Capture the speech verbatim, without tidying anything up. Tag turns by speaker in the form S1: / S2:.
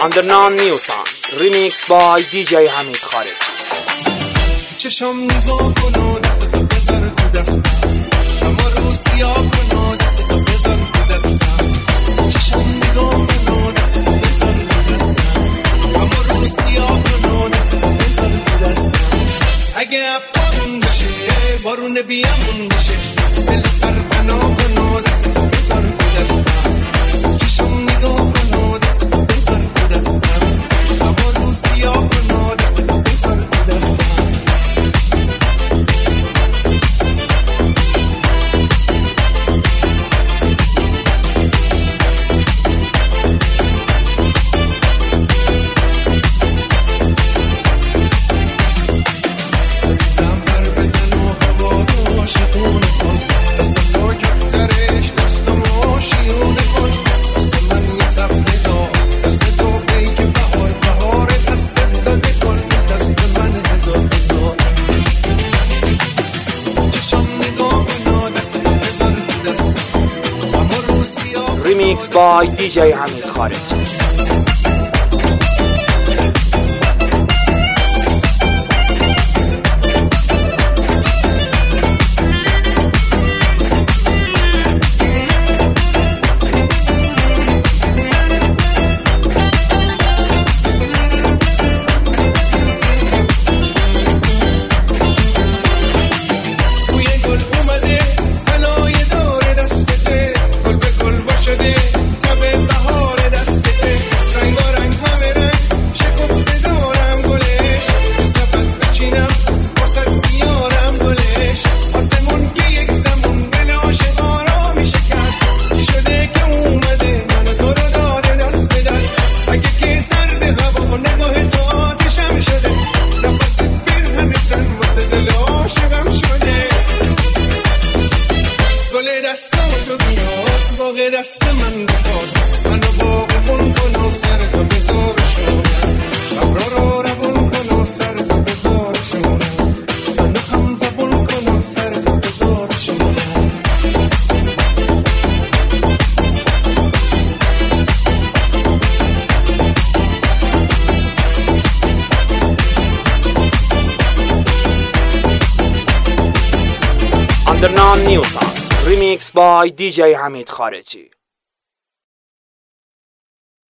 S1: Underground New Song Remix by دی جی حمید خارجی.
S2: چشم نگاه کن و دستتو بذار تو دستم، اما رو سیاه کن و دستتو بذار تو دستم. چشم نگاه کن و دستتو بذار تو دستم، اما رو سیاه کن و دستتو بذار تو دستم. اگه بارون بشه بارون بیامون بشه، دل سر بنا کن و دستتو بذار تو دستم. چشم نگاه کن و دستتو بذار تو دستم، اما رو سیاه کن و دستتو بذار تو دستم.
S1: Remix by دی جی حمید خارجی.
S2: دست من بخواد منو باغبون کن و سر تو بذار شونم، ابرا رو روون کن و سر تو بذار شونم، منو هم زبون کن و سر تو بذار شونم.
S1: Underground New Song Remix by دی جی حمید خارجی.